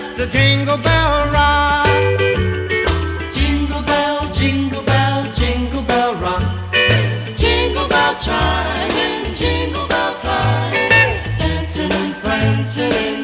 That's the Jingle Bell Rock. Jingle bell rock. Jingle bell chime and jingle bell time. Dancing and prancing in